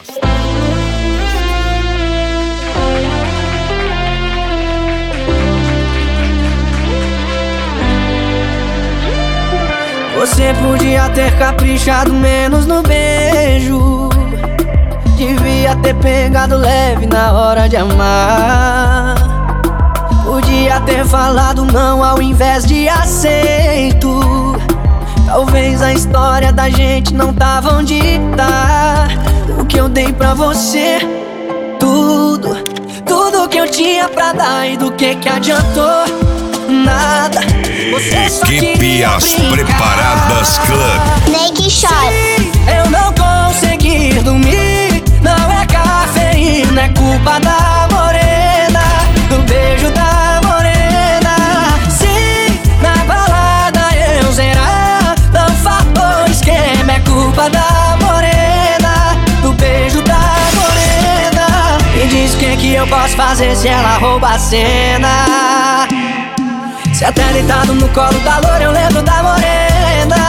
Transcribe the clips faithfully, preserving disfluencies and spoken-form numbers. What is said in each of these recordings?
Você podia ter caprichado menos no beijo, devia ter pegado leve na hora de amar. Podia ter falado não ao invés de aceito. Talvez a história da gente não tava onde tá. O que eu dei pra você, tudo, tudo que eu tinha pra dar, e do que que adiantou? Nada. Você só Equipe As Preparadas Club. Make shot. Sim, eu não consegui dormir. Não é cafeína, é culpa da morena, do beijo da morena. Sim, na balada eu zerar, não faltou esquema, é culpa da morena, do beijo da morena. Me diz o que que eu posso fazer se ela rouba a cena. Se até deitado no colo da loura eu lembro da morena.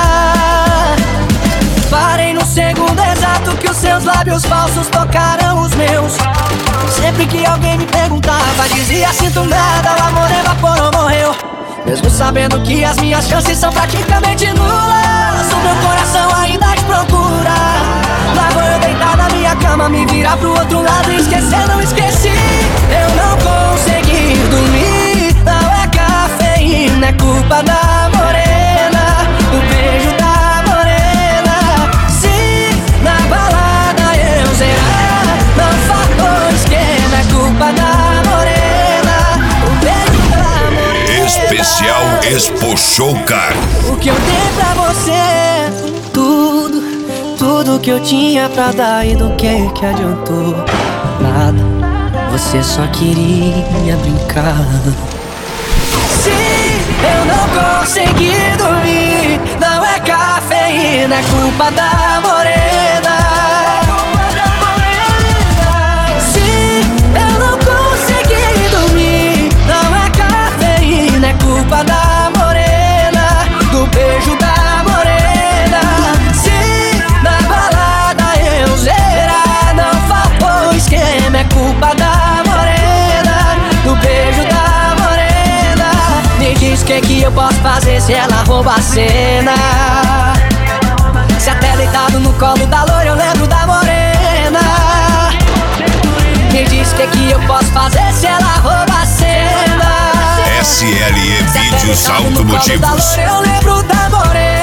Parei no segundo exato que os seus lábios falsos tocaram os meus. Sempre que alguém me perguntava, dizia sinto nada, o amor evaporou, morreu. Mesmo sabendo que as minhas chances são praticamente nulas, o meu coração ainda te procura. Lá vou eu deitar na minha cama, me virar pro outro lado e esquecer, não esqueci. Eu não consegui dormir, não é cafeína, é culpa da morena, do beijo da morena. Sim, na balada eu zerar, não faltou esquema, é culpa da morena, o beijo da morena. Especial Expo Show Car. O que eu dei pra você, tudo, tudo que eu tinha pra dar, e do que que adiantou? Nada. Você só queria brincar. Sim, eu não consegui dormir. Não é cafeína, é culpa da morena. Sim, eu não consegui dormir. Não é cafeína, é culpa da morena, do beijo da morena. Sim, na balada eu zerar, não faltou esquema, é culpa da morena, do beijo da morena. Me diz o que que eu posso fazer se ela rouba a cena. Se até deitado no colo da loira eu lembro da morena. Me diz o que que eu posso fazer se ela rouba a cena. S L E Vídeos Automotivos. Eu lembro da morena.